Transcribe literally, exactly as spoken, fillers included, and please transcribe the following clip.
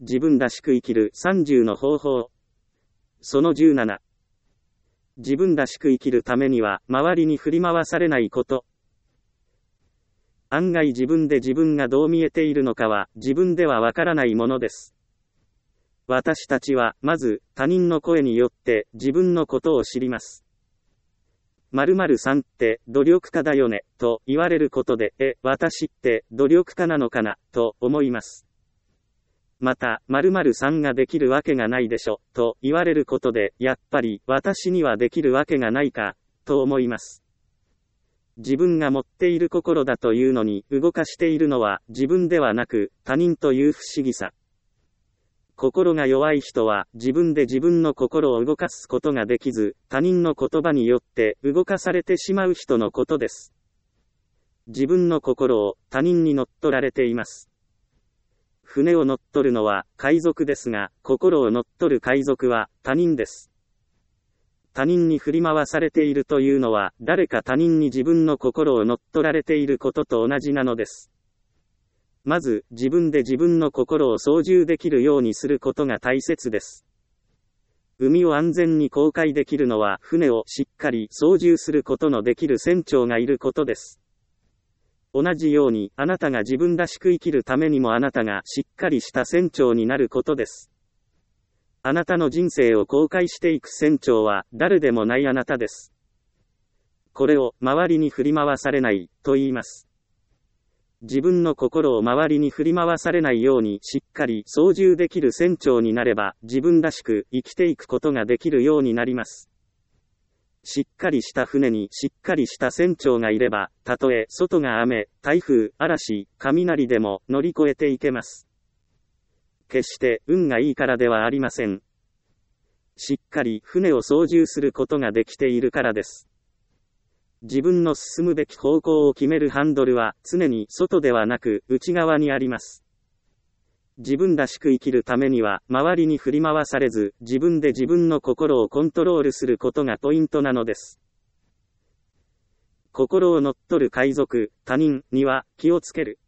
自分らしく生きるさんじゅうの方法。そのじゅうなな。自分らしく生きるためには、周りに振り回されないこと。案外自分で自分がどう見えているのかは、自分ではわからないものです。私たちは、まず、他人の声によって、自分のことを知ります。〇〇さんって努力家だよね、と言われることで、え、私って努力家なのかな、と思います。また、〇〇さんができるわけがないでしょ、と言われることで、やっぱり私にはできるわけがないか、と思います。自分が持っている心だというのに動かしているのは自分ではなく他人という不思議さ。心が弱い人は自分で自分の心を動かすことができず、他人の言葉によって動かされてしまう人のことです。自分の心を他人に乗っ取られています。船を乗っ取るのは海賊ですが、心を乗っ取る海賊は他人です。他人に振り回されているというのは、誰か他人に自分の心を乗っ取られていることと同じなのです。まず、自分で自分の心を操縦できるようにすることが大切です。海を安全に航海できるのは、船をしっかり操縦することのできる船長がいることです。同じように、あなたが自分らしく生きるためにもあなたがしっかりした船長になることです。あなたの人生を航海していく船長は、誰でもないあなたです。これを、周りに振り回されない、と言います。自分の心を周りに振り回されないようにしっかり操縦できる船長になれば、自分らしく生きていくことができるようになります。しっかりした船にしっかりした船長がいれば、たとえ外が雨、台風、嵐、雷でも乗り越えていけます。決して運がいいからではありません。しっかり船を操縦することができているからです。自分の進むべき方向を決めるハンドルは常に外ではなく内側にあります。自分らしく生きるためには周りに振り回されず自分で自分の心をコントロールすることがポイントなのです。心を乗っ取る海賊、他人には気をつける。